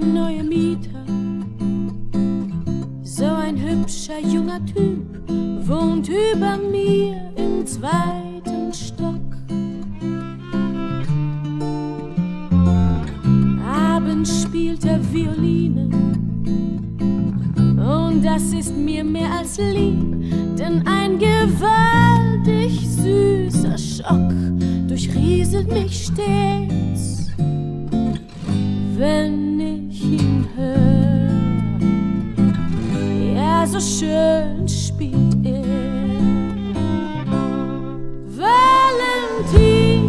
neue Mieter. So ein hübscher junger Typ wohnt über mir im 2. Stock. Abends spielt er Violine und das ist mir mehr als lieb, denn ein gewaltig süßer Schock durchrieselt mich stets, wenn ich ihn höre. Ja, so schön